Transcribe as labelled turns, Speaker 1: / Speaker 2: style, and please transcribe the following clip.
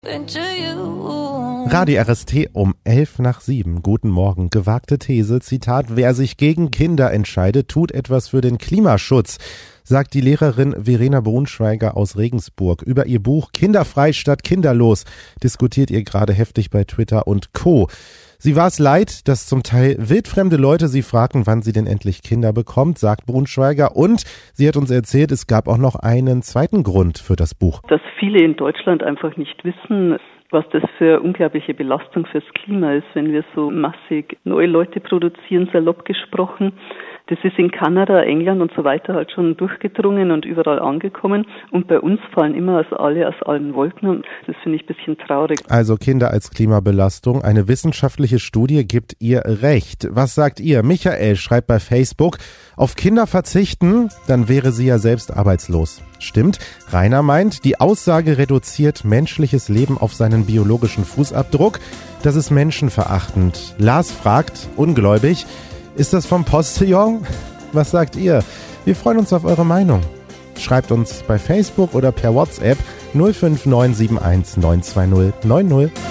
Speaker 1: Radio RST um 6:11. Guten Morgen. Gewagte These, Zitat, wer sich gegen Kinder entscheidet, tut etwas für den Klimaschutz, sagt die Lehrerin Verena Braunschweiger aus Regensburg. Über ihr Buch Kinderfrei statt kinderlos diskutiert ihr gerade heftig bei Twitter und Co. Sie war es leid, dass zum Teil wildfremde Leute sie fragten, wann sie denn endlich Kinder bekommt, sagt Braunschweiger. Und sie hat uns erzählt, es gab auch noch einen zweiten Grund für das Buch.
Speaker 2: Dass viele in Deutschland einfach nicht wissen, was das für unglaubliche Belastung fürs Klima ist, wenn wir so massig neue Leute produzieren, salopp gesprochen. Das ist in Kanada, England und so weiter halt schon durchgedrungen und überall angekommen. Und bei uns fallen immer alle aus allen Wolken. Das finde ich ein bisschen traurig.
Speaker 1: Also Kinder als Klimabelastung. Eine wissenschaftliche Studie gibt ihr recht. Was sagt ihr? Michael schreibt bei Facebook, auf Kinder verzichten, dann wäre sie ja selbst arbeitslos. Stimmt. Rainer meint, die Aussage reduziert menschliches Leben auf seinen biologischen Fußabdruck. Das ist menschenverachtend. Lars fragt, ungläubig, ist das vom Postillon? Was sagt ihr? Wir freuen uns auf eure Meinung. Schreibt uns bei Facebook oder per WhatsApp 05971 920 90.